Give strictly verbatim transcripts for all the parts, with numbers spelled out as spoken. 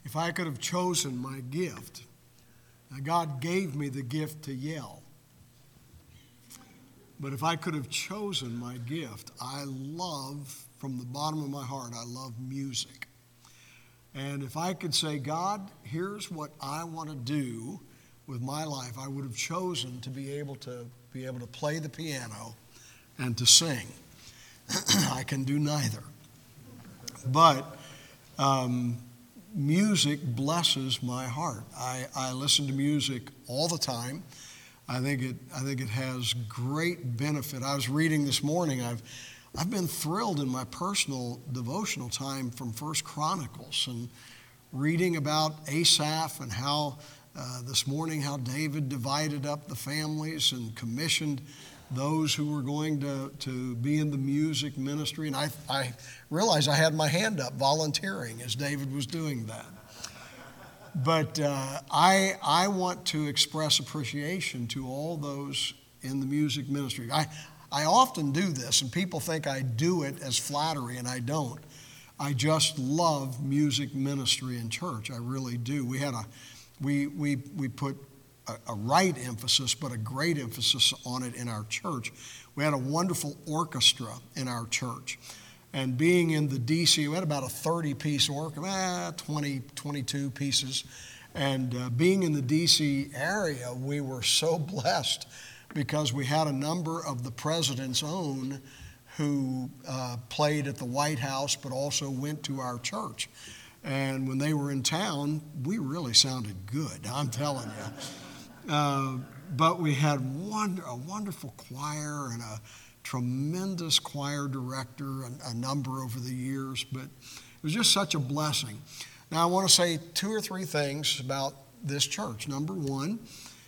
If I could have chosen my gift, now God gave me the gift to yell. But if I could have chosen my gift, I love, from the bottom of my heart, I love music. And if I could say, God, here's what I want to do with my life, I would have chosen to be able to be able to play the piano and to sing. I can do neither. But um, music blesses my heart. I, I listen to music all the time. I think it I think it has great benefit. I was reading this morning. I've I've been thrilled in my personal devotional time from First Chronicles and reading about Asaph and how uh, this morning how David divided up the families and commissioned those who were going to, to be in the music ministry. And I, I realized I had my hand up volunteering as David was doing that. But uh, I, I want to express appreciation to all those in the music ministry. I, I often do this, and people think I do it as flattery, and I don't. I just love music ministry in church. I really do. We had a, we we we put a, a right emphasis, but a great emphasis on it in our church. We had a wonderful orchestra in our church. And being in the D C, we had about a thirty-piece orchestra, eh, twenty, twenty-two pieces. And uh, being in the D C area, we were so blessed because we had a number of the president's own who uh, played at the White House, but also went to our church. And when they were in town, we really sounded good, I'm telling you. Uh, but we had one, a wonderful choir and a tremendous choir director, a, a number over the years, but it was just such a blessing. Now, I want to say two or three things about this church. Number one,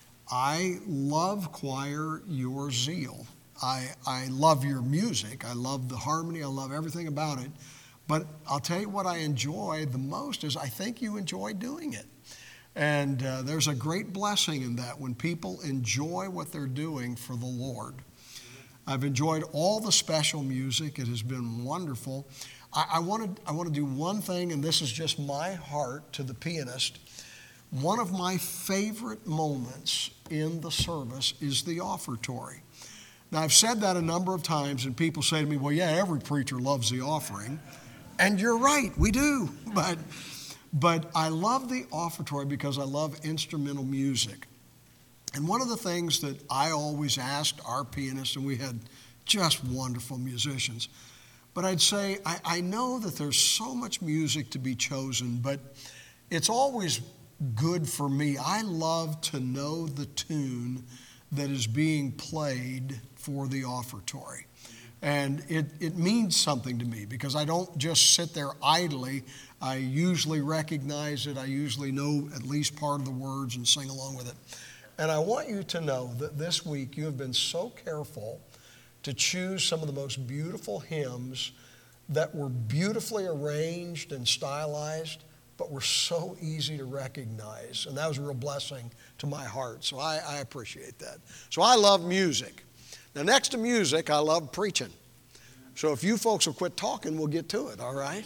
I love choir, your zeal. I, I love your music. I love the harmony. I love everything about it. But I'll tell you what I enjoy the most is I think you enjoy doing it. And uh, there's a great blessing in that when people enjoy what they're doing for the Lord. I've enjoyed all the special music. It has been wonderful. I, I want to I want to do one thing, and this is just my heart to the pianist. One of my favorite moments in the service is the offertory. Now, I've said that a number of times, and people say to me, well, yeah, every preacher loves the offering. And you're right, we do. But, but I love the offertory because I love instrumental music. And one of the things that I always asked our pianists, and we had just wonderful musicians, but I'd say, I, I know that there's so much music to be chosen, but it's always good for me. I love to know the tune that is being played for the offertory. And it, it means something to me because I don't just sit there idly. I usually recognize it. I usually know at least part of the words and sing along with it. And I want you to know that this week you have been so careful to choose some of the most beautiful hymns that were beautifully arranged and stylized, but were so easy to recognize. And that was a real blessing to my heart. So I, I appreciate that. So I love music. Now, next to music, I love preaching. So if you folks will quit talking, we'll get to it, all right?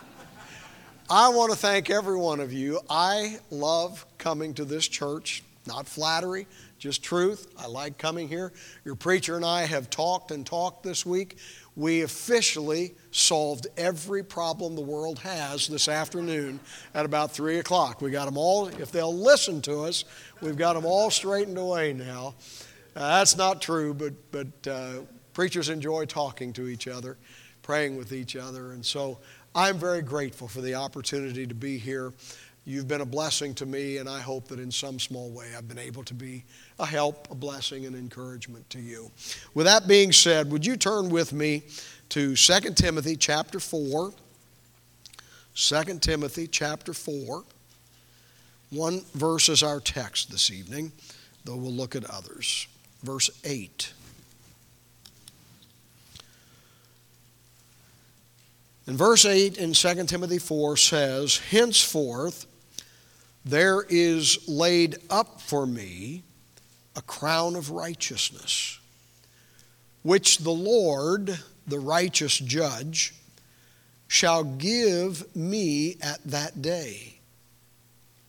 I want to thank every one of you. I love coming to this church. Not flattery, just truth. I like coming here. Your preacher and I have talked and talked this week. We officially solved every problem the world has this afternoon at about three o'clock. We got them all, if they'll listen to us, we've got them all straightened away now. Uh, that's not true, but, but uh, preachers enjoy talking to each other, praying with each other. And so I'm very grateful for the opportunity to be here. You've been a blessing to me, and I hope that in some small way I've been able to be a help, a blessing, and encouragement to you. With that being said, would you turn with me to Second Timothy chapter four. Second Timothy chapter four. One verse is our text this evening, though we'll look at others. Verse eight. And verse eight in Second Timothy four says, henceforth there is laid up for me a crown of righteousness, which the Lord, the righteous judge, shall give me at that day.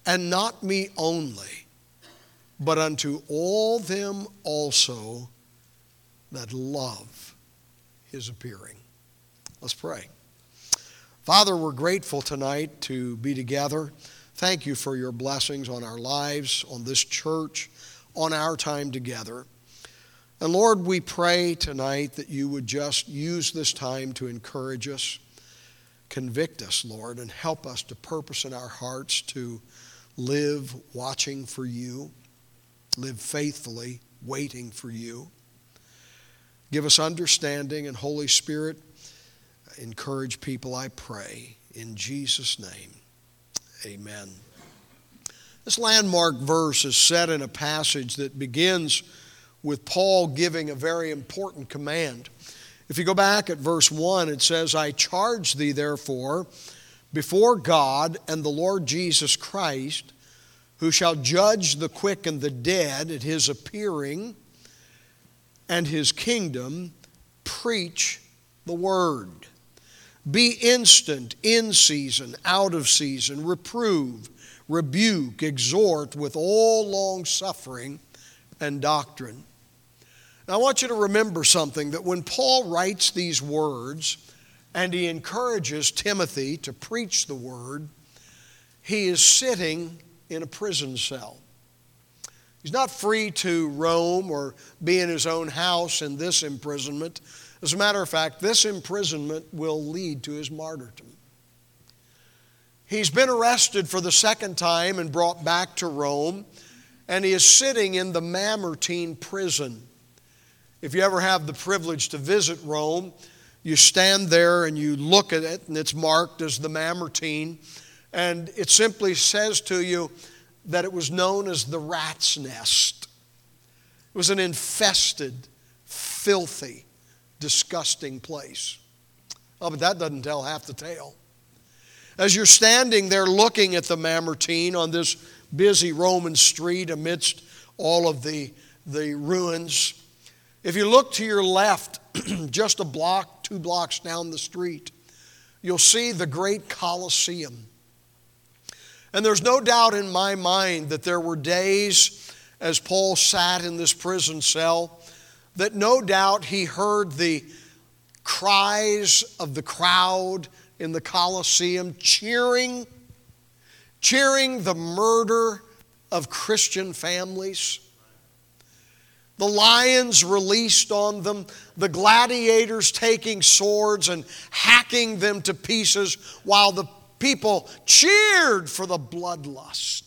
and not me only, but unto all them also that love his appearing. Let's pray. Father, we're grateful tonight to be together. Thank you for your blessings on our lives, on this church, on our time together. And Lord, we pray tonight that you would just use this time to encourage us, convict us, Lord, and help us to purpose in our hearts to live watching for you, live faithfully, waiting for you. Give us understanding, and Holy Spirit, encourage people, I pray, in Jesus' name. Amen. This landmark verse is set in a passage that begins with Paul giving a very important command. If you go back at verse one, it says, I charge thee therefore before God and the Lord Jesus Christ, who shall judge the quick and the dead at his appearing and his kingdom, preach the word. Be instant, in season, out of season, reprove, rebuke, exhort with all long suffering and doctrine. Now, I want you to remember something, that when Paul writes these words and he encourages Timothy to preach the word, he is sitting in a prison cell. He's not free to roam or be in his own house in this imprisonment. As a matter of fact, this imprisonment will lead to his martyrdom. He's been arrested for the second time and brought back to Rome, and he is sitting in the Mamertine prison. If you ever have the privilege to visit Rome, you stand there and you look at it, and it's marked as the Mamertine, and it simply says to you that it was known as the rat's nest. It was an infested, filthy, disgusting place. Oh, but that doesn't tell half the tale. As you're standing there looking at the Mamertine on this busy Roman street amidst all of the, the ruins, if you look to your left, just a block, two blocks down the street, you'll see the great Colosseum. And there's no doubt in my mind that there were days as Paul sat in this prison cell that no doubt he heard the cries of the crowd in the Colosseum cheering, cheering the murder of Christian families. The lions released on them, the gladiators taking swords and hacking them to pieces while the people cheered for the bloodlust.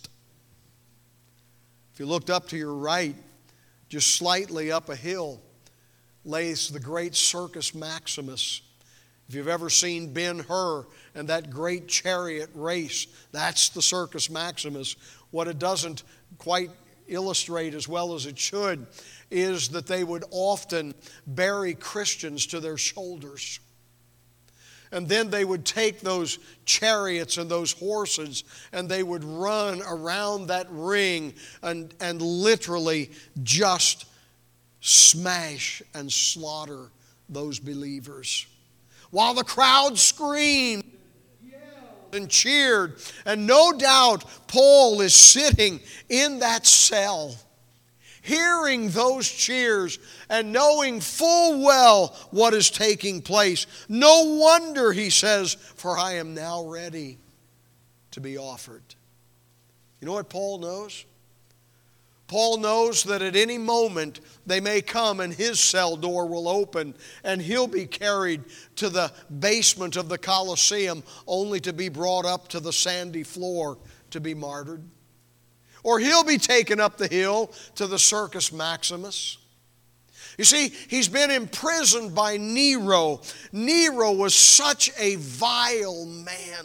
If you looked up to your right, just slightly up a hill, lays the great Circus Maximus. If you've ever seen Ben-Hur and that great chariot race, that's the Circus Maximus. What it doesn't quite illustrate as well as it should is that they would often bury Christians to their shoulders. And then they would take those chariots and those horses and they would run around that ring and, and literally just smash and slaughter those believers. While the crowd screamed and cheered. And no doubt Paul is sitting in that cell, hearing those cheers and knowing full well what is taking place. No wonder, he says, for I am now ready to be offered. You know what Paul knows? Paul knows that at any moment they may come and his cell door will open and he'll be carried to the basement of the Colosseum only to be brought up to the sandy floor to be martyred. Or he'll be taken up the hill to the Circus Maximus. You see, he's been imprisoned by Nero. Nero was such a vile man.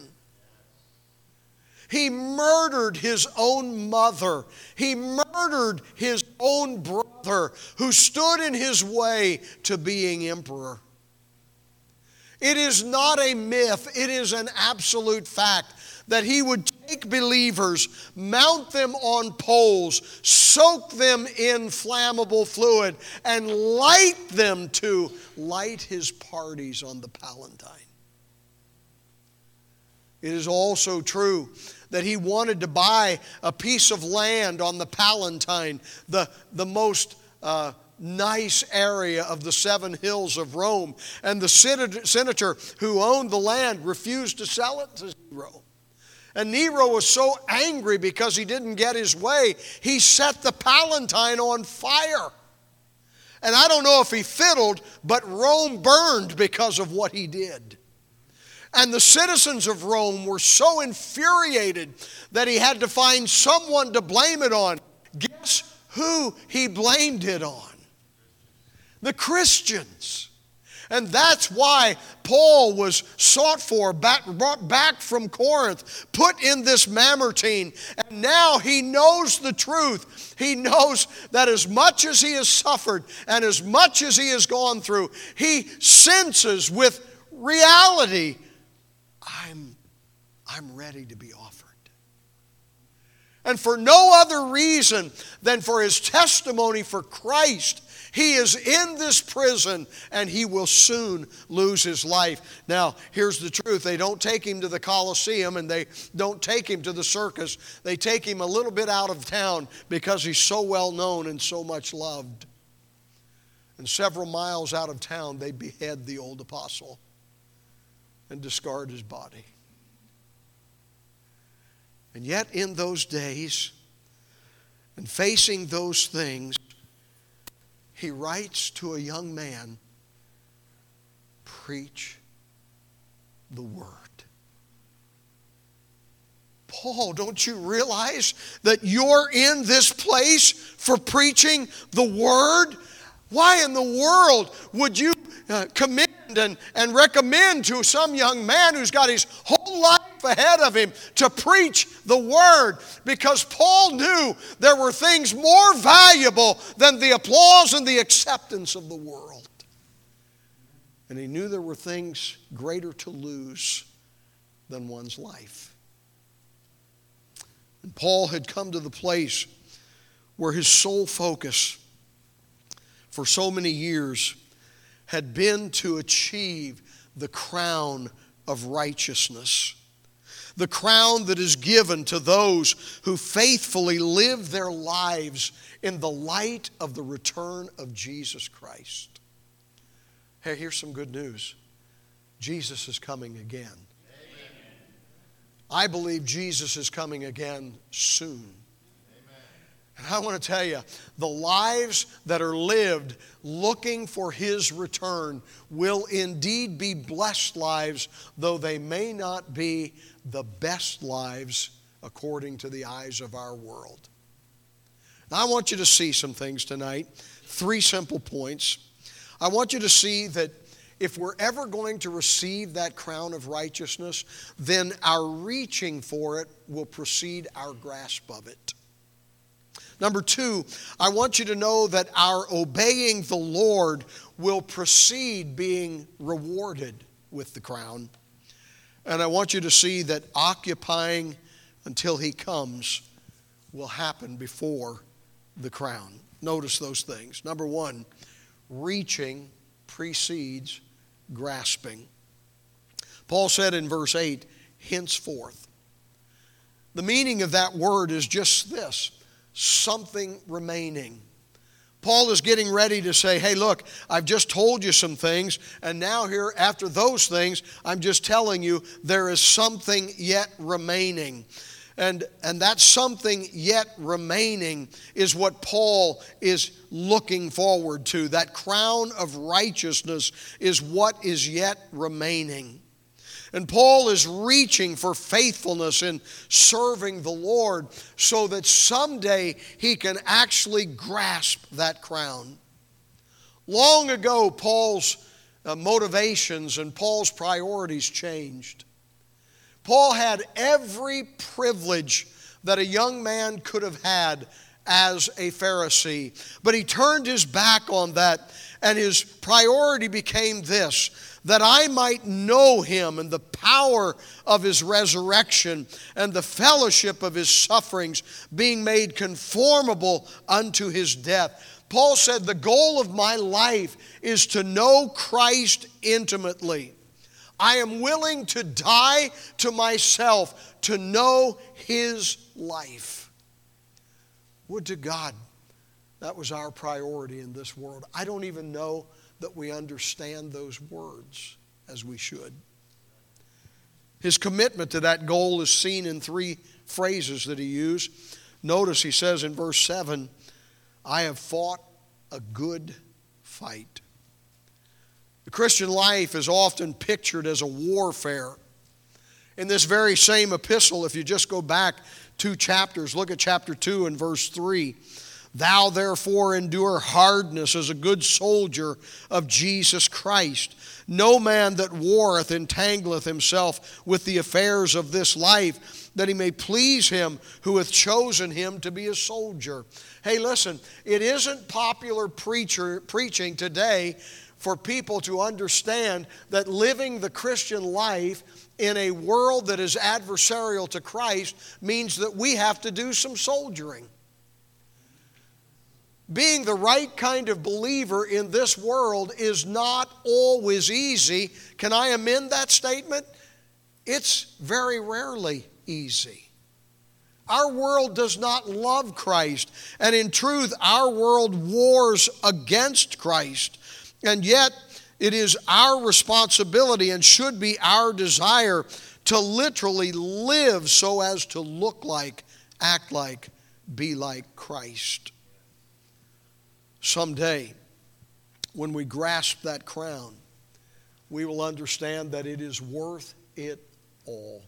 He murdered his own mother. He murdered his own brother who stood in his way to being emperor. It is not a myth, it is an absolute fact that he would take believers, mount them on poles, soak them in flammable fluid, and light them to light his parties on the Palatine. It is also true that he wanted to buy a piece of land on the Palatine, the, the most uh, nice area of the seven hills of Rome. And the senator who owned the land refused to sell it to Nero. And Nero was so angry because he didn't get his way, he set the Palatine on fire. And I don't know if he fiddled, but Rome burned because of what he did. And the citizens of Rome were so infuriated that he had to find someone to blame it on. Guess who he blamed it on? The Christians. And that's why Paul was sought for, back, brought back from Corinth, put in this Mamertine. And now he knows the truth. He knows that as much as he has suffered and as much as he has gone through, he senses with reality, I'm, I'm ready to be offered. And for no other reason than for his testimony for Christ, he is in this prison and he will soon lose his life. Now, here's the truth. They don't take him to the Colosseum and they don't take him to the circus. They take him a little bit out of town because he's so well known and so much loved. And several miles out of town, they behead the old apostle and discard his body. And yet in those days, and facing those things, he writes to a young man, preach the word. Paul, don't you realize that you're in this place for preaching the word? Why in the world would you uh, commend and, and recommend to some young man who's got his whole life ahead of him to preach the word? Because Paul knew there were things more valuable than the applause and the acceptance of the world. And he knew there were things greater to lose than one's life. And Paul had come to the place where his sole focus for so many years had been to achieve the crown of righteousness. The crown that is given to those who faithfully live their lives in the light of the return of Jesus Christ. Hey, here's some good news. Jesus is coming again. Amen. I believe Jesus is coming again soon. And I want to tell you, the lives that are lived looking for His return will indeed be blessed lives, though they may not be the best lives according to the eyes of our world. Now, I want you to see some things tonight. Three simple points. I want you to see that if we're ever going to receive that crown of righteousness, then our reaching for it will precede our grasp of it. Number two, I want you to know that our obeying the Lord will precede being rewarded with the crown. And I want you to see that occupying until He comes will happen before the crown. Notice those things. Number one, reaching precedes grasping. Paul said in verse eight, henceforth. The meaning of that word is just this. Something remaining. Paul is getting ready to say, hey, look, I've just told you some things, and now here, after those things, I'm just telling you there is something yet remaining. And, and that something yet remaining is what Paul is looking forward to. That crown of righteousness is what is yet remaining. And Paul is reaching for faithfulness in serving the Lord so that someday he can actually grasp that crown. Long ago, Paul's uh, motivations and Paul's priorities changed. Paul had every privilege that a young man could have had as a Pharisee, but he turned his back on that, and his priority became this: that I might know Him and the power of His resurrection and the fellowship of His sufferings, being made conformable unto His death. Paul said, the goal of my life is to know Christ intimately. I am willing to die to myself to know His life. Would to God that was our priority in this world. I don't even know that we understand those words as we should. His commitment to that goal is seen in three phrases that he used. Notice he says in verse seven, I have fought a good fight. The Christian life is often pictured as a warfare. In this very same epistle, if you just go back two chapters, look at chapter two and verse three. Thou therefore endure hardness as a good soldier of Jesus Christ. No man that warreth entangleth himself with the affairs of this life, that he may please him who hath chosen him to be a soldier. Hey, listen, it isn't popular preacher, preaching today for people to understand that living the Christian life in a world that is adversarial to Christ means that we have to do some soldiering. Being the right kind of believer in this world is not always easy. Can I amend that statement? It's very rarely easy. Our world does not love Christ, and in truth, our world wars against Christ. And yet, it is our responsibility and should be our desire to literally live so as to look like, act like, be like Christ. Someday, when we grasp that crown, we will understand that it is worth it all.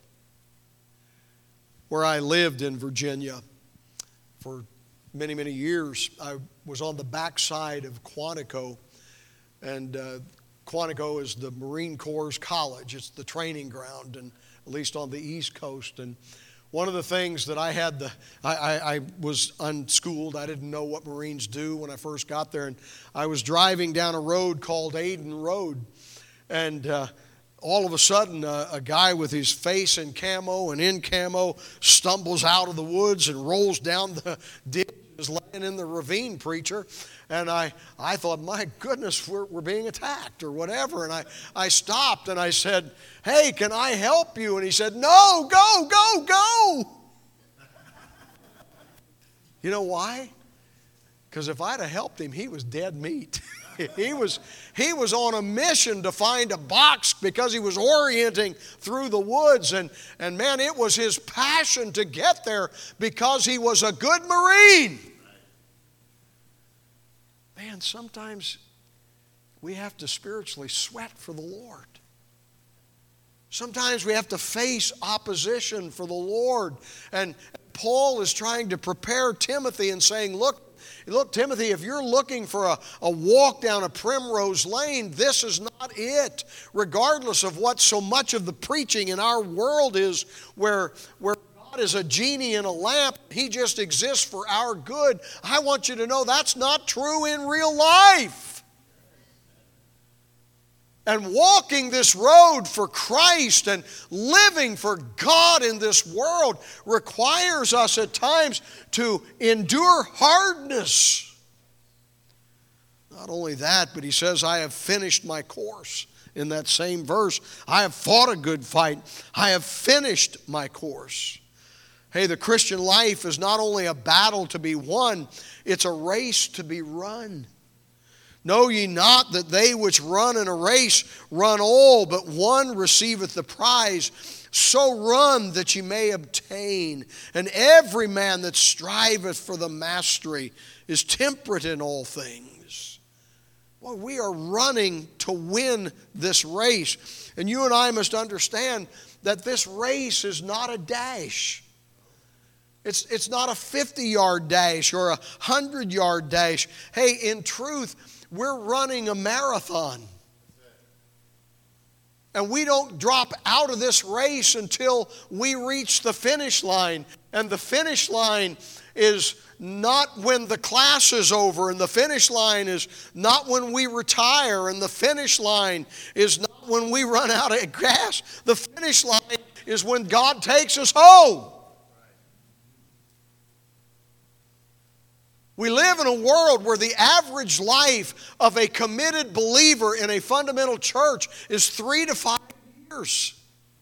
Where I lived in Virginia for many, many years, I was on the backside of Quantico. And uh, Quantico is the Marine Corps' college. It's the training ground, and at least on the East Coast. And one of the things that I had, the I, I, I was unschooled. I didn't know what Marines do when I first got there. And I was driving down a road called Aden Road. And uh, all of a sudden, uh, a guy with his face in camo and in camo stumbles out of the woods and rolls down the ditch. Was laying in the ravine, preacher. And I, I thought, my goodness, we're, we're being attacked or whatever. And I, I stopped and I said, hey, can I help you? And he said, no, go, go, go. You know why? Because if I'd have helped him, he was dead meat. he was, he was on a mission to find a box because he was orienting through the woods. And, and man, it was his passion to get there because he was a good Marine. Man, sometimes we have to spiritually sweat for the Lord. Sometimes we have to face opposition for the Lord. And Paul is trying to prepare Timothy and saying, look, Look, Timothy, if you're looking for a, a walk down a primrose lane, this is not it. Regardless of what so much of the preaching in our world is, where, where God is a genie in a lamp, He just exists for our good. I want you to know that's not true in real life. And walking this road for Christ and living for God in this world requires us at times to endure hardness. Not only that, but he says, I have finished my course. In that same verse, I have fought a good fight. I have finished my course. Hey, the Christian life is not only a battle to be won, it's a race to be run. Know ye not that they which run in a race run all, but one receiveth the prize? So run that ye may obtain. And every man that striveth for the mastery is temperate in all things. Well, we are running to win this race. And you and I must understand that this race is not a dash. It's, it's not a fifty-yard dash or a hundred-yard dash. Hey, in truth, we're running a marathon. And we don't drop out of this race until we reach the finish line. And the finish line is not when the class is over. And the finish line is not when we retire. And the finish line is not when we run out of gas. The finish line is when God takes us home. We live in a world where the average life of a committed believer in a fundamental church is three to five years.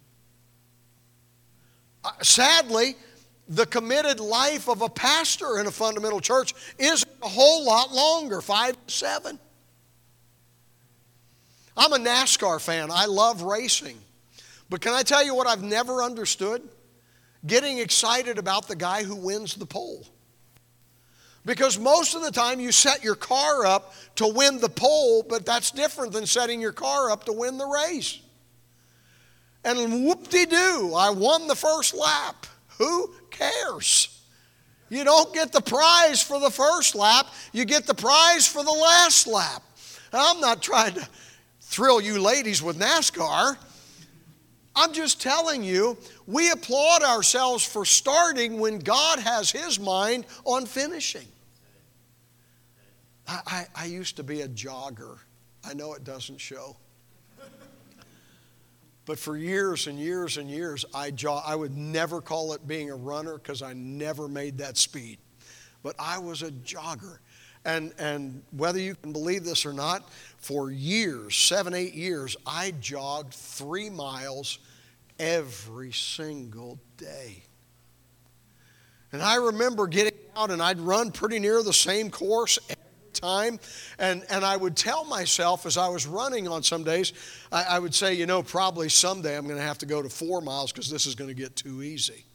Uh, sadly, the committed life of a pastor in a fundamental church is a whole lot longer, five to seven. I'm a NASCAR fan. I love racing. But can I tell you what I've never understood? Getting excited about the guy who wins the pole. Because most of the time you set your car up to win the pole, but that's different than setting your car up to win the race. And whoop-de-doo, I won the first lap. Who cares? You don't get the prize for the first lap. You get the prize for the last lap. And I'm not trying to thrill you ladies with NASCAR. I'm just telling you, we applaud ourselves for starting when God has His mind on finishing. I, I, I used to be a jogger. I know it doesn't show. But for years and years and years, I jog. I would never call it being a runner because I never made that speed. But I was a jogger. And, and whether you can believe this or not, for years, seven, eight years, I jogged three miles every single day. And I remember getting out and I'd run pretty near the same course every time. And, and I would tell myself as I was running on some days, I, I would say, you know, probably someday I'm going to have to go to four miles because this is going to get too easy.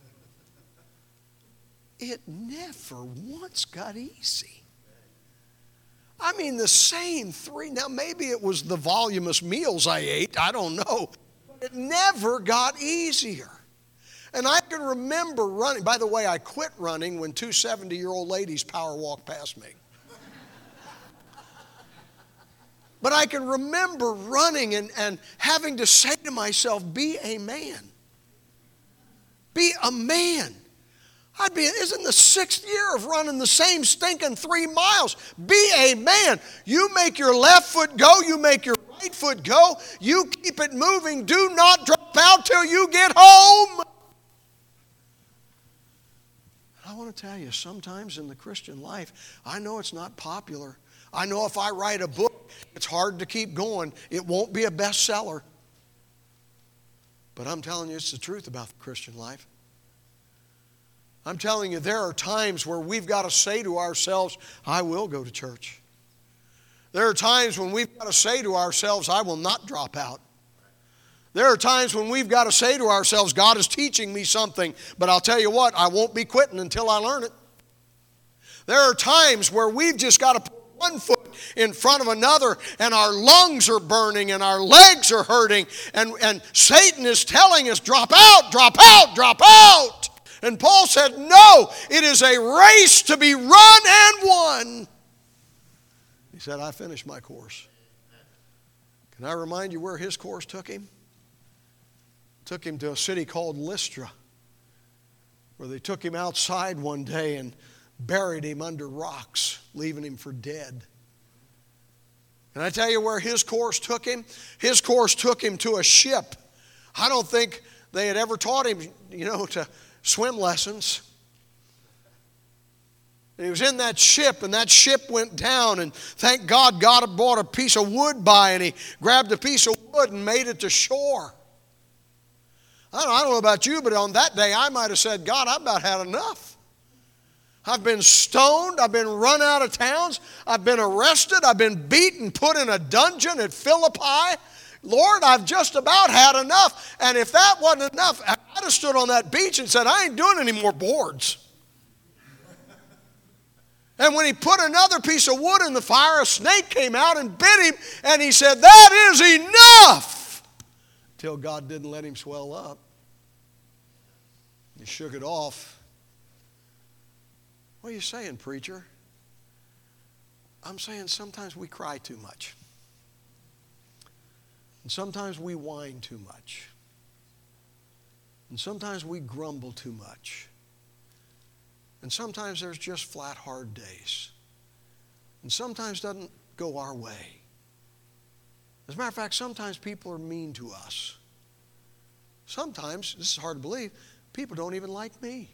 It never once got easy. I mean, the same three. Now, maybe it was the voluminous meals I ate. I don't know. But it never got easier. And I can remember running. By the way, I quit running when two seventy-year-old ladies power walked past me. But I can remember running and, and having to say to myself, be a man. Be a man. I'd be, isn't the sixth year of running the same stinking three miles. Be a man. You make your left foot go. You make your right foot go. You keep it moving. Do not drop out till you get home. I want to tell you, sometimes in the Christian life, I know it's not popular. I know if I write a book, it's hard to keep going. It won't be a bestseller. But I'm telling you, it's the truth about the Christian life. I'm telling you, there are times where we've got to say to ourselves, I will go to church. There are times when we've got to say to ourselves, I will not drop out. There are times when we've got to say to ourselves, God is teaching me something, but I'll tell you what, I won't be quitting until I learn it. There are times where we've just got to put one foot in front of another and our lungs are burning and our legs are hurting and, and Satan is telling us, drop out, drop out, drop out. And Paul said, no, it is a race to be run and won. He said, I finished my course. Can I remind you where his course took him? It took him to a city called Lystra, where they took him outside one day and buried him under rocks, leaving him for dead. Can I tell you where his course took him? His course took him to a ship. I don't think they had ever taught him, you know, to swim lessons. And he was in that ship, and that ship went down, and thank God, God had brought a piece of wood by, and he grabbed a piece of wood and made it to shore. I don't, I don't know about you, but on that day, I might have said, God, I've about had enough. I've been stoned. I've been run out of towns. I've been arrested. I've been beaten, put in a dungeon at Philippi. Lord, I've just about had enough. And if that wasn't enough, I'd have stood on that beach and said, I ain't doing any more boards. And when he put another piece of wood in the fire, a snake came out and bit him, and he said, that is enough. Till God didn't let him swell up. He shook it off. What are you saying, preacher? I'm saying sometimes we cry too much. And sometimes we whine too much. And sometimes we grumble too much. And sometimes there's just flat, hard days. And sometimes it doesn't go our way. As a matter of fact, sometimes people are mean to us. Sometimes, this is hard to believe, people don't even like me.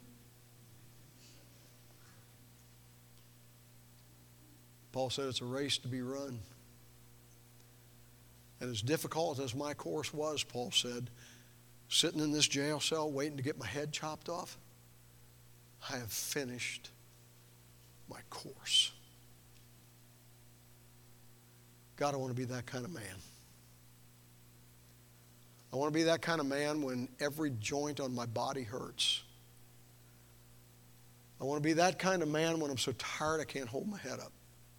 Paul said it's a race to be run. And as difficult as my course was, Paul said, sitting in this jail cell waiting to get my head chopped off, I have finished my course. God, I want to be that kind of man. I want to be that kind of man when every joint on my body hurts. I want to be that kind of man when I'm so tired I can't hold my head up.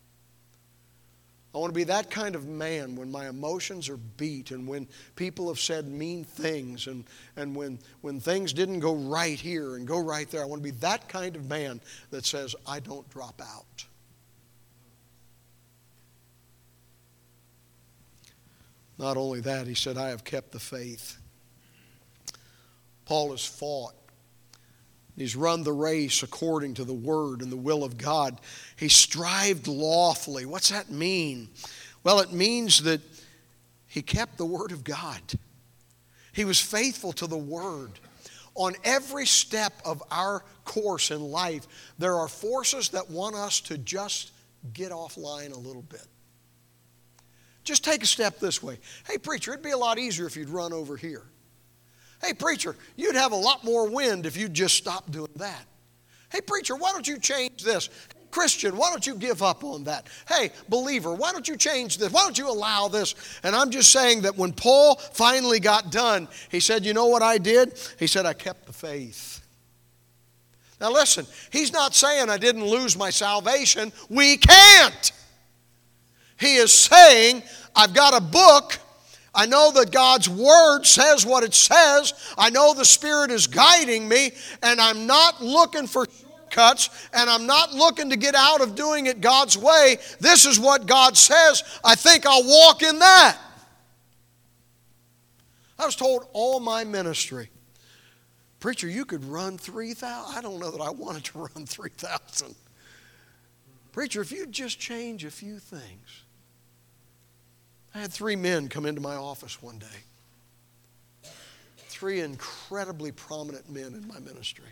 I want to be that kind of man when my emotions are beat and when people have said mean things and, and when, when things didn't go right here and go right there. I want to be that kind of man that says, I don't drop out. Not only that, he said, I have kept the faith. Paul has fought. He's run the race according to the word and the will of God. He strived lawfully. What's that mean? Well, it means that he kept the word of God. He was faithful to the word. On every step of our course in life, there are forces that want us to just get offline a little bit. Just take a step this way. Hey, preacher, it'd be a lot easier if you'd run over here. Hey, preacher, you'd have a lot more wind if you'd just stop doing that. Hey, preacher, why don't you change this? Christian, why don't you give up on that? Hey, believer, why don't you change this? Why don't you allow this? And I'm just saying that when Paul finally got done, he said, you know what I did? He said, I kept the faith. Now listen, he's not saying I didn't lose my salvation. We can't. He is saying, I've got a book. I know that God's Word says what it says. I know the Spirit is guiding me, and I'm not looking for shortcuts, and I'm not looking to get out of doing it God's way. This is what God says. I think I'll walk in that. I was told all my ministry, preacher, you could run three thousand. I don't know that I wanted to run three thousand. Preacher, if you'd just change a few things. I had three men come into my office one day. Three incredibly prominent men in my ministry.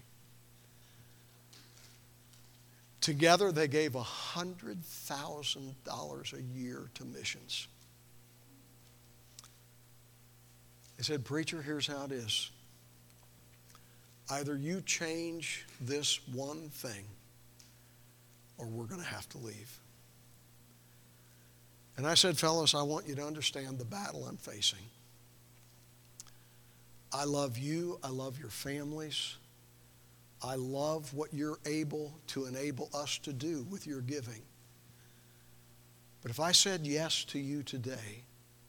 Together they gave one hundred thousand dollars a year to missions. They said, preacher, here's how it is. Either you change this one thing or we're going to have to leave. And I said, fellas, I want you to understand the battle I'm facing. I love you. I love your families. I love what you're able to enable us to do with your giving. But if I said yes to you today,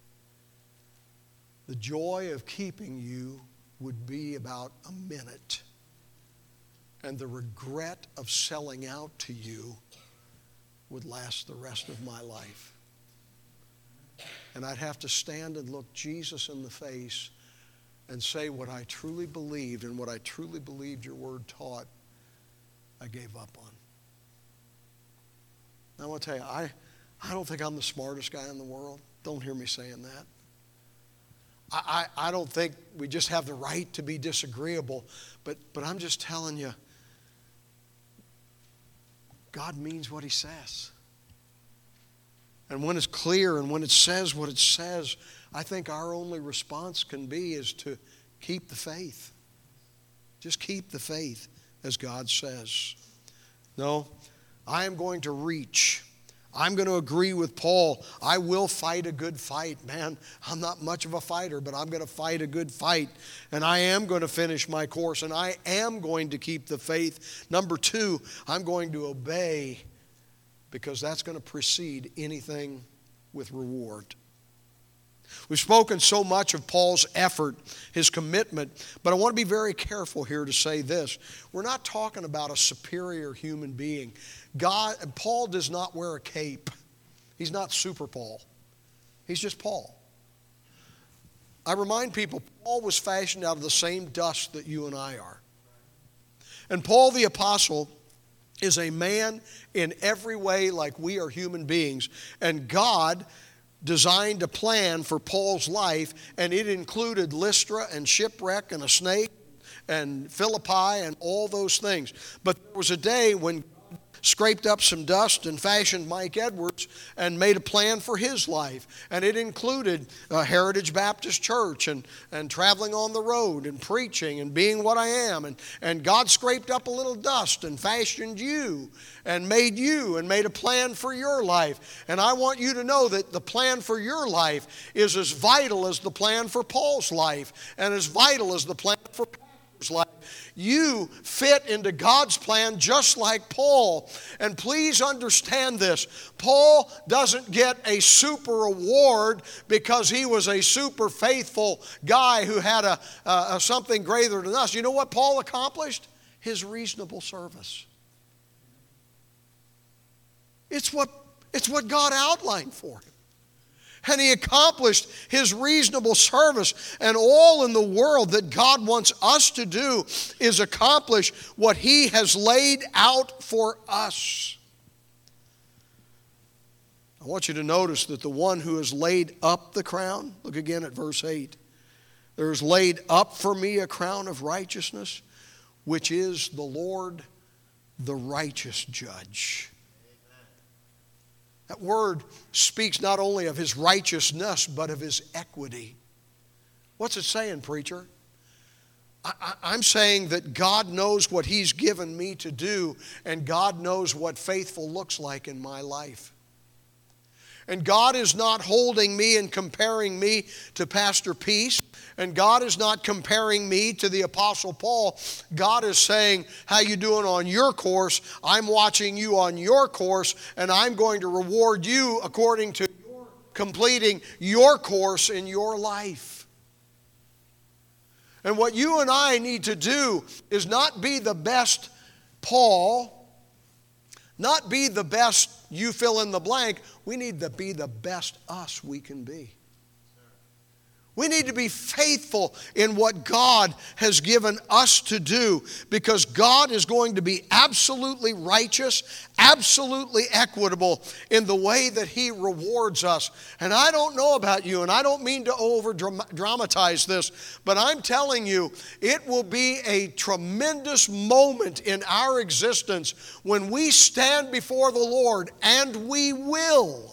the joy of keeping you would be about a minute. And the regret of selling out to you would last the rest of my life. And I'd have to stand and look Jesus in the face and say what I truly believed and what I truly believed your word taught, I gave up on. Now, I want to tell you, I, I don't think I'm the smartest guy in the world. Don't hear me saying that. I, I, I don't think we just have the right to be disagreeable, but, but I'm just telling you, God means what he says. And when it's clear and when it says what it says, I think our only response can be is to keep the faith. Just keep the faith as God says. No, I am going to reach. I'm going to agree with Paul. I will fight a good fight. Man, I'm not much of a fighter, but I'm going to fight a good fight. And I am going to finish my course, and I am going to keep the faith. Number two, I'm going to obey, because that's going to precede anything with reward. We've spoken so much of Paul's effort, his commitment, but I want to be very careful here to say this. We're not talking about a superior human being. God, Paul does not wear a cape. He's not Super Paul. He's just Paul. I remind people, Paul was fashioned out of the same dust that you and I are. And Paul the Apostle is a man in every way like we are human beings. And God designed a plan for Paul's life, and it included Lystra and shipwreck and a snake and Philippi and all those things. But there was a day when God scraped up some dust and fashioned Mike Edwards and made a plan for his life. And it included uh, Heritage Baptist Church and, and traveling on the road and preaching and being what I am. And, and God scraped up a little dust and fashioned you and made you and made a plan for your life. And I want you to know that the plan for your life is as vital as the plan for Paul's life and as vital as the plan for Paul's life. You fit into God's plan just like Paul. And please understand this. Paul doesn't get a super award because he was a super faithful guy who had a, a something greater than us. You know what Paul accomplished? His reasonable service. It's what, it's what God outlined for him. And he accomplished his reasonable service. And all in the world that God wants us to do is accomplish what he has laid out for us. I want you to notice that the one who has laid up the crown, look again at verse eight. There is laid up for me a crown of righteousness, which is the Lord, the righteous judge. That word speaks not only of his righteousness, but of his equity. What's it saying, preacher? I, I, I'm saying that God knows what he's given me to do, and God knows what faithful looks like in my life. And God is not holding me and comparing me to Pastor Peace. And God is not comparing me to the Apostle Paul. God is saying, how you doing on your course? I'm watching you on your course, and I'm going to reward you according to your completing your course in your life. And what you and I need to do is not be the best Paul, not be the best you fill in the blank. We need to be the best us we can be. We need to be faithful in what God has given us to do, because God is going to be absolutely righteous, absolutely equitable in the way that he rewards us. And I don't know about you, and I don't mean to over-dramatize this, but I'm telling you, it will be a tremendous moment in our existence when we stand before the Lord, and we will.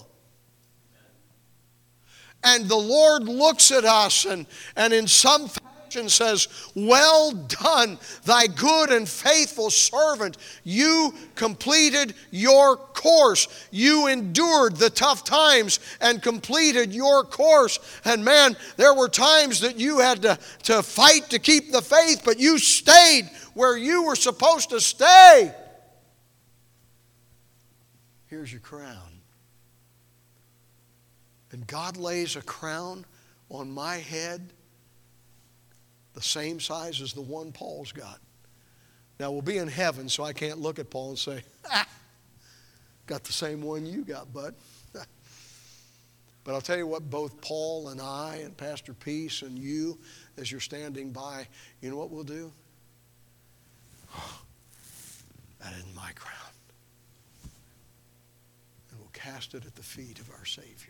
And the Lord looks at us and, and in some fashion says, well done, thy good and faithful servant. You completed your course. You endured the tough times and completed your course. And man, there were times that you had to, to fight to keep the faith, but you stayed where you were supposed to stay. Here's your crown. And God lays a crown on my head the same size as the one Paul's got. Now, we'll be in heaven, so I can't look at Paul and say, ah, got the same one you got, bud. But I'll tell you what, both Paul and I and Pastor Peace and you, as you're standing by, you know what we'll do? Oh, that isn't my crown. And we'll cast it at the feet of our Savior.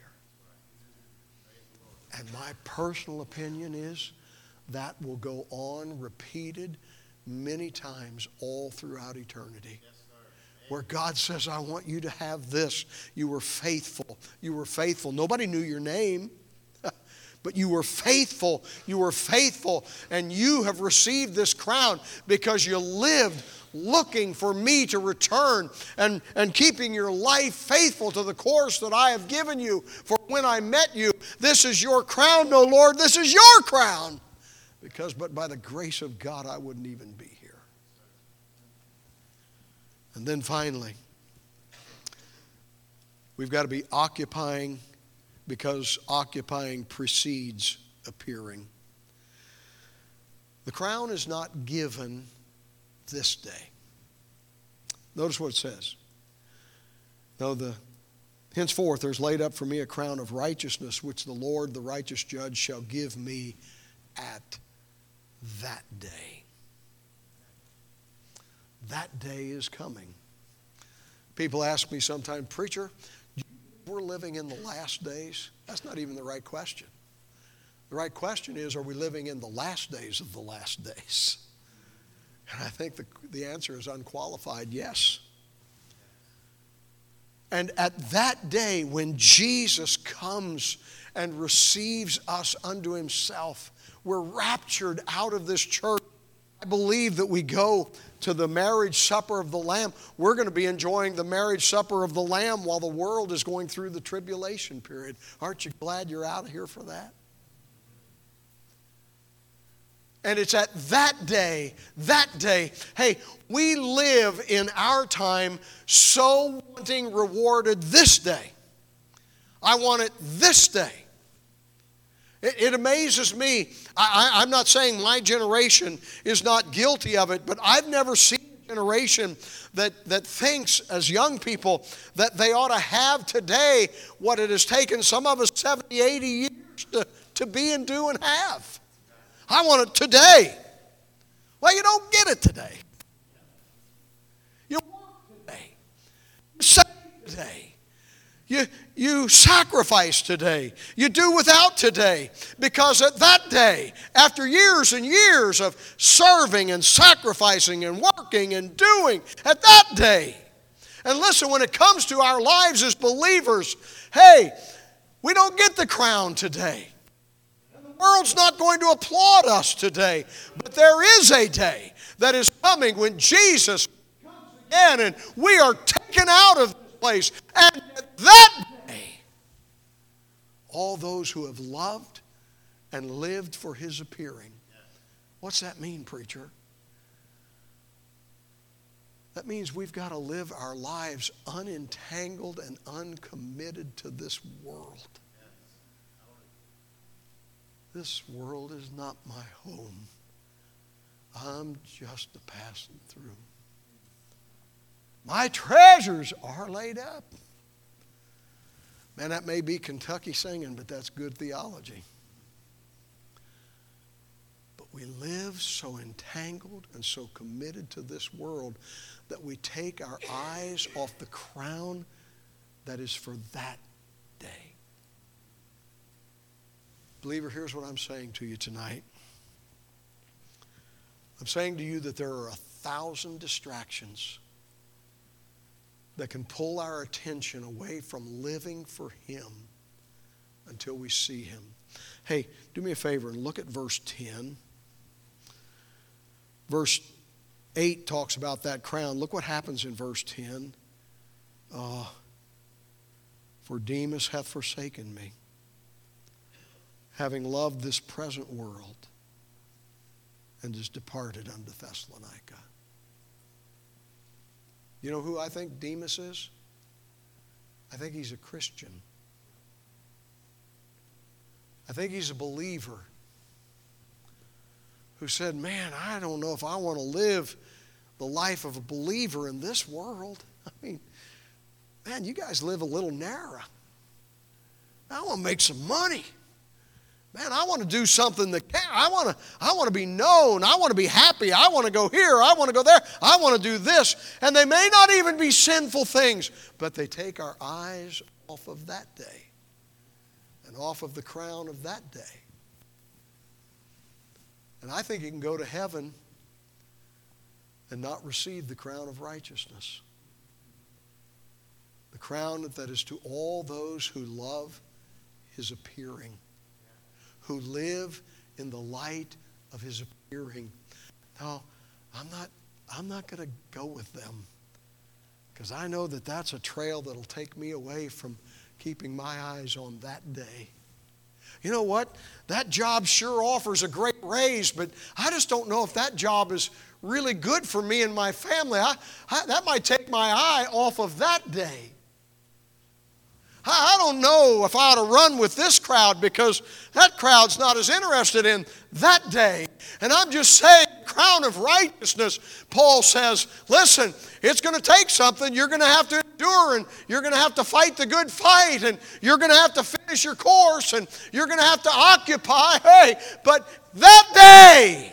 And my personal opinion is that will go on repeated many times all throughout eternity. Where God says, I want you to have this. You were faithful. You were faithful. Nobody knew your name. But you were faithful. You were faithful. And you have received this crown because you lived looking for me to return and, and keeping your life faithful to the course that I have given you. For when I met you, this is your crown, no Lord, this is your crown. Because but by the grace of God, I wouldn't even be here. And then finally, we've got to be occupying, because occupying precedes appearing. The crown is not given this day. Notice what it says. No, the henceforth there's laid up for me a crown of righteousness, which the Lord, the righteous judge, shall give me at that day. That day is coming. People ask me sometimes, preacher, we're living in the last days? That's not even the right question. The right question is, are we living in the last days of the last days? And I think the, the answer is unqualified yes. And at that day when Jesus comes and receives us unto himself, we're raptured out of this church. I believe that we go to the marriage supper of the Lamb. We're going to be enjoying the marriage supper of the Lamb while the world is going through the tribulation period. Aren't you glad you're out of here for that? And it's at that day, that day, hey, we live in our time so wanting rewarded this day. I want it this day. It, it amazes me. I, I, I'm not saying my generation is not guilty of it, but I've never seen a generation that, that thinks as young people that they ought to have today what it has taken some of us seventy, eighty years to, to be and do and have. I want it today. Well, you don't get it today. You want it today. You save today. You, you sacrifice today. You do without today. Because at that day, after years and years of serving and sacrificing and working and doing, at that day, and listen, when it comes to our lives as believers, hey, we don't get the crown today. The world's not going to applaud us today. But there is a day that is coming when Jesus comes again and we are taken out of this place. And at that day, all those who have loved and lived for his appearing. What's that mean, preacher? That means we've got to live our lives unentangled and uncommitted to this world. This world is not my home. I'm just a passing through. My treasures are laid up. Man, that may be Kentucky singing, but that's good theology. But we live so entangled and so committed to this world that we take our eyes off the crown that is for that day. Believer, here's what I'm saying to you tonight. I'm saying to you that there are a thousand distractions that can pull our attention away from living for him until we see him. Hey, do me a favor and look at verse ten. Verse eight talks about that crown. Look what happens in verse ten. Uh, For Demas hath forsaken me, having loved this present world, and is departed unto Thessalonica. You know who I think Demas is? I think he's a Christian. I think he's a believer who said, man, I don't know if I want to live the life of a believer in this world. I mean, man, you guys live a little narrow. I want to make some money. Man, I want to do something that can. I want to, I want to be known. I want to be happy. I want to go here. I want to go there. I want to do this. And they may not even be sinful things, but they take our eyes off of that day and off of the crown of that day. And I think you can go to heaven and not receive the crown of righteousness. The crown that is to all those who love his appearing, who live in the light of his appearing. No, I'm not, I'm not going to go with them because I know that that's a trail that'll take me away from keeping my eyes on that day. You know what? That job sure offers a great raise, but I just don't know if that job is really good for me and my family. I, I, that might take my eye off of that day. I don't know if I ought to run with this crowd because that crowd's not as interested in that day. And I'm just saying, crown of righteousness, Paul says, listen, it's going to take something. You're going to have to endure, and you're going to have to fight the good fight, and you're going to have to finish your course, and you're going to have to occupy. Hey, but that day,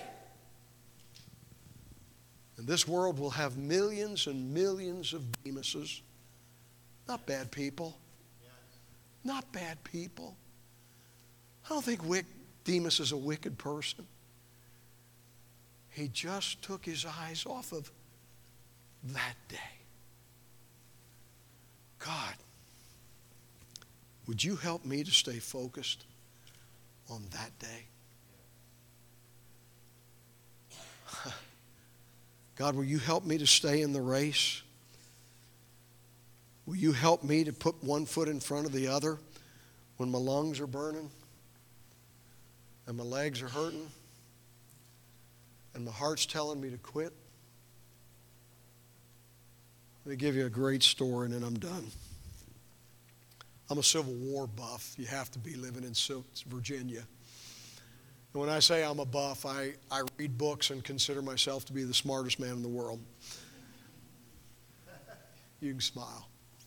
and this world will have millions and millions of Demases, not bad people. Not bad people. I don't think Demas is a wicked person. He just took his eyes off of that day. God, would you help me to stay focused on that day? God, will you help me to stay in the race? Will you help me to put one foot in front of the other when my lungs are burning and my legs are hurting and my heart's telling me to quit? Let me give you a great story and then I'm done. I'm a Civil War buff. You have to be living in Virginia. And when I say I'm a buff, I, I read books and consider myself to be the smartest man in the world. You can smile.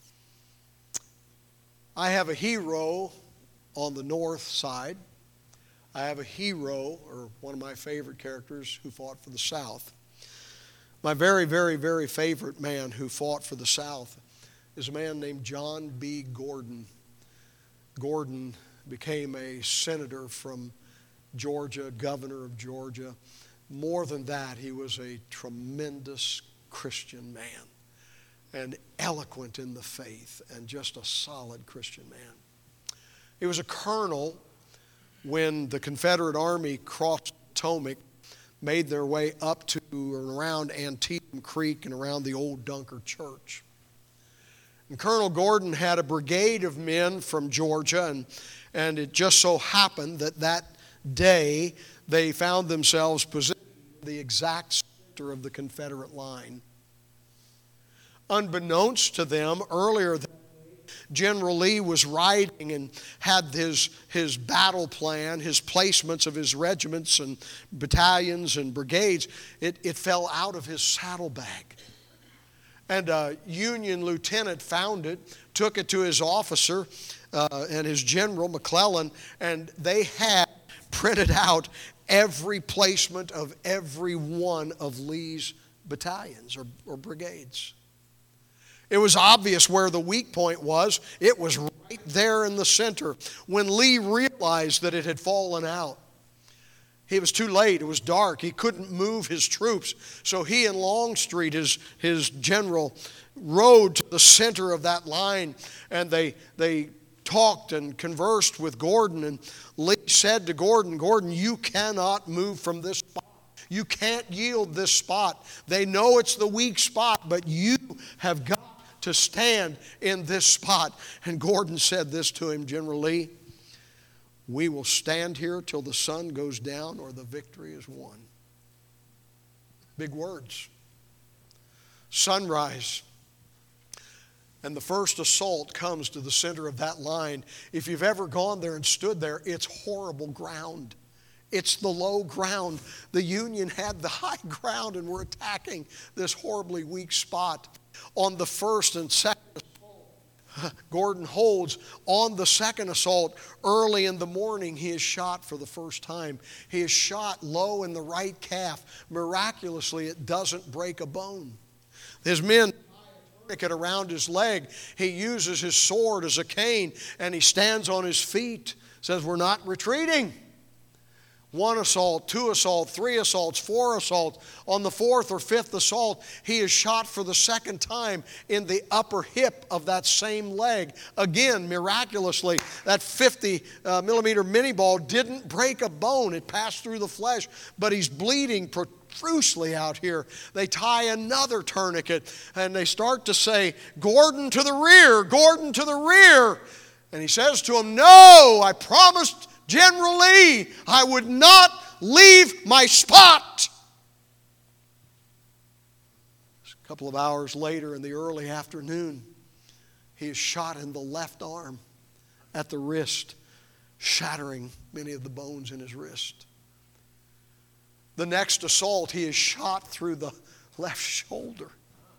I have a hero on the north side. I have a hero, or one of my favorite characters, who fought for the South. My very, very, very favorite man who fought for the South is a man named John B. Gordon. Gordon became a senator from Georgia, governor of Georgia. More than that, he was a tremendous Christian man and eloquent in the faith and just a solid Christian man. He was a colonel when the Confederate Army crossed Potomac, made their way up to and around Antietam Creek and around the old Dunker Church. And Colonel Gordon had a brigade of men from Georgia, and, and it just so happened that that day they found themselves positioned in the exact center of the Confederate line. Unbeknownst to them, earlier that day, General Lee was riding and had his, his battle plan, his placements of his regiments and battalions and brigades. It, it fell out of his saddlebag. And a Union lieutenant found it, took it to his officer uh, and his general, McClellan, and they had printed out every placement of every one of Lee's battalions or, or brigades. It was obvious where the weak point was. It was right there in the center. When Lee realized that it had fallen out, he was too late. It was dark. He couldn't move his troops. So he and Longstreet, his, his general, rode to the center of that line, and they, they talked and conversed with Gordon. And Lee said to Gordon, Gordon, you cannot move from this spot. You can't yield this spot. They know it's the weak spot, but you have got to stand in this spot. And Gordon said this to him, General Lee, we will stand here till the sun goes down or the victory is won. Big words. Sunrise. And the first assault comes to the center of that line. If you've ever gone there and stood there, it's horrible ground. It's the low ground. The Union had the high ground and were attacking this horribly weak spot. On the first and second assault, Gordon holds. On the second assault, early in the morning, he is shot for the first time. He is shot low in the right calf. Miraculously, it doesn't break a bone. His men tourniquet around his leg. He uses his sword as a cane, and he stands on his feet. Says, we're not retreating. One assault, two assaults, three assaults, four assaults. On the fourth or fifth assault, he is shot for the second time in the upper hip of that same leg. Again, miraculously, that fifty millimeter mini ball didn't break a bone. It passed through the flesh, but he's bleeding profusely out here. They tie another tourniquet, and they start to say, Gordon to the rear, Gordon to the rear. And he says to him, no, I promised General Lee, I would not leave my spot. A couple of hours later in the early afternoon, he is shot in the left arm at the wrist, shattering many of the bones in his wrist. The next assault, he is shot through the left shoulder.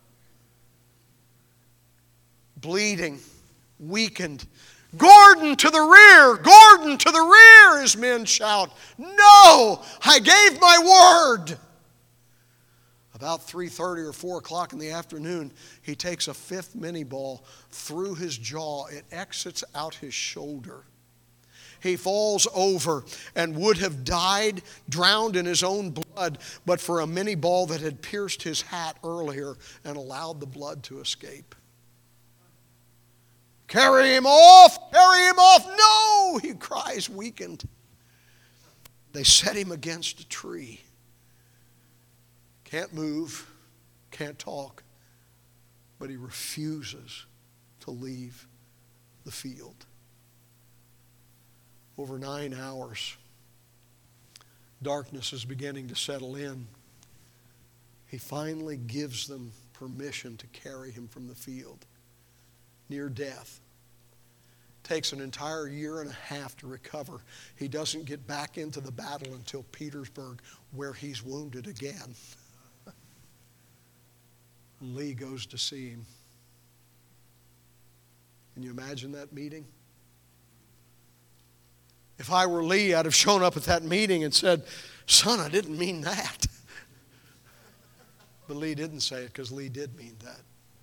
Bleeding, weakened. Gordon to the rear! Gordon to the rear! His men shout. No! I gave my word! About three thirty or four o'clock in the afternoon, he takes a fifth mini ball through his jaw. It exits out his shoulder. He falls over and would have died, drowned in his own blood, but for a mini ball that had pierced his hat earlier and allowed the blood to escape. Carry him off! Carry him off! No! He cries, weakened. They set him against a tree. Can't move, can't talk, but he refuses to leave the field. Over nine hours, darkness is beginning to settle in. He finally gives them permission to carry him from the field. Near death. Takes an entire year and a half to recover. He doesn't get back into the battle until Petersburg, where he's wounded again. Lee goes to see him. Can you imagine that meeting? If I were Lee, I'd have shown up at that meeting and said, son, I didn't mean that. But Lee didn't say it because Lee did mean that.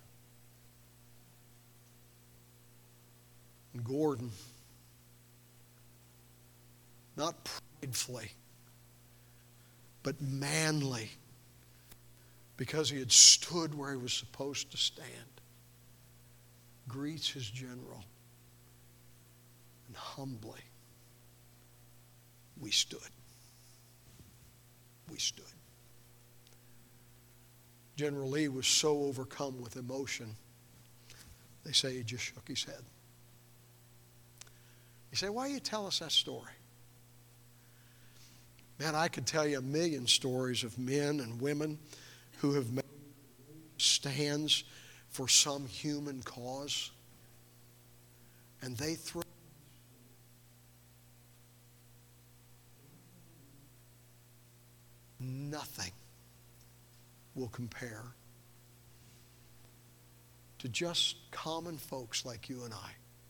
And Gordon, not pridefully, but manly, because he had stood where he was supposed to stand, greets his general, and humbly, we stood. We stood. General Lee was so overcome with emotion, they say he just shook his head. You say, why do you tell us that story? Man, I could tell you a million stories of men and women who have made stands for some human cause, and they throw nothing will compare to just common folks like you and I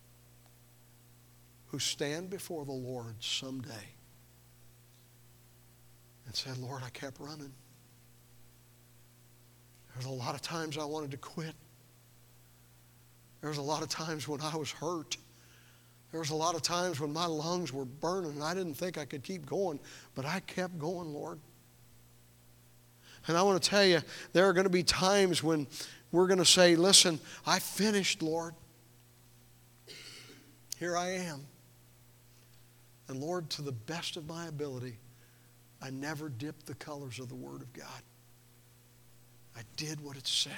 who stand before the Lord someday and say, Lord, I kept running. There's a lot of times I wanted to quit. There was a lot of times when I was hurt. There was a lot of times when my lungs were burning and I didn't think I could keep going, but I kept going, Lord. And I want to tell you, there are going to be times when we're going to say, listen, I finished, Lord. Here I am. And Lord, to the best of my ability, I never dipped the colors of the Word of God. I did what it said.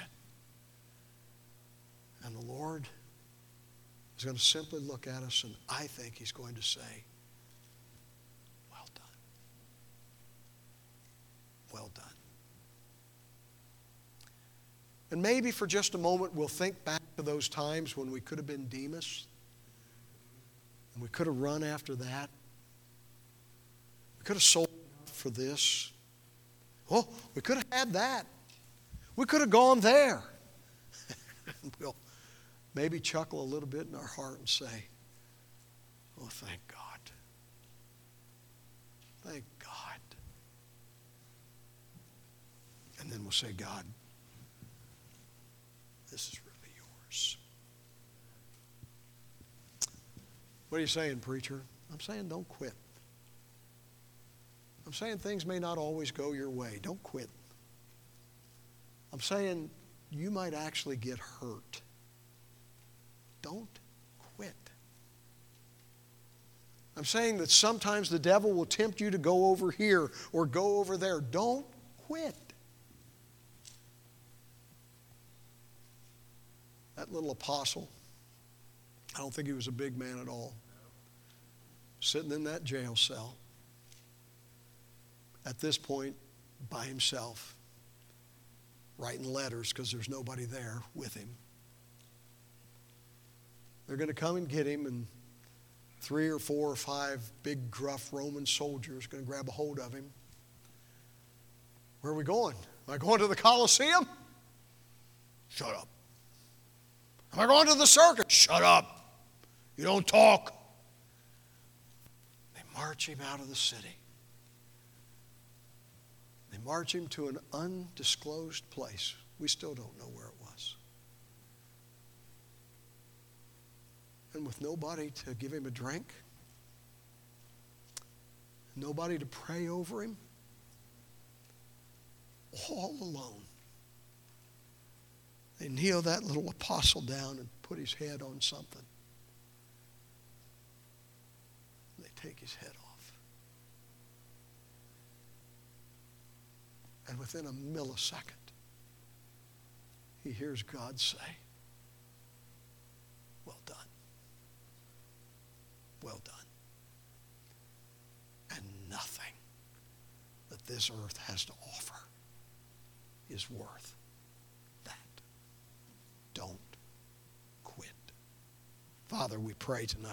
And the Lord is going to simply look at us, and I think He's going to say, well done. Well done. And maybe for just a moment we'll think back to those times when we could have been Demas, and we could have run after that. We could have sold for this. Oh, we could have had that. We could have gone there. And we'll maybe chuckle a little bit in our heart and say, oh, thank God. Thank God. And then we'll say, God, this is really yours. What are you saying, preacher? I'm saying don't quit. I'm saying things may not always go your way. Don't quit. I'm saying you might actually get hurt. Don't quit. I'm saying that sometimes the devil will tempt you to go over here or go over there. Don't quit. That little apostle, I don't think he was a big man at all, sitting in that jail cell, at this point, by himself, writing letters because there's nobody there with him. They're going to come and get him, and three or four or five big, gruff Roman soldiers are going to grab a hold of him. Where are we going? Am I going to the Colosseum? Shut up. Am I going to the circus? Shut up. You don't talk. They march him out of the city. They march him to an undisclosed place. We still don't know where it was. And with nobody to give him a drink, nobody to pray over him, all alone, they They kneel that little apostle down and put his head on something. And they take his head off. And within a millisecond, he hears God say, well done. Well done. And nothing that this earth has to offer is worth that. Don't quit. Father, we pray tonight.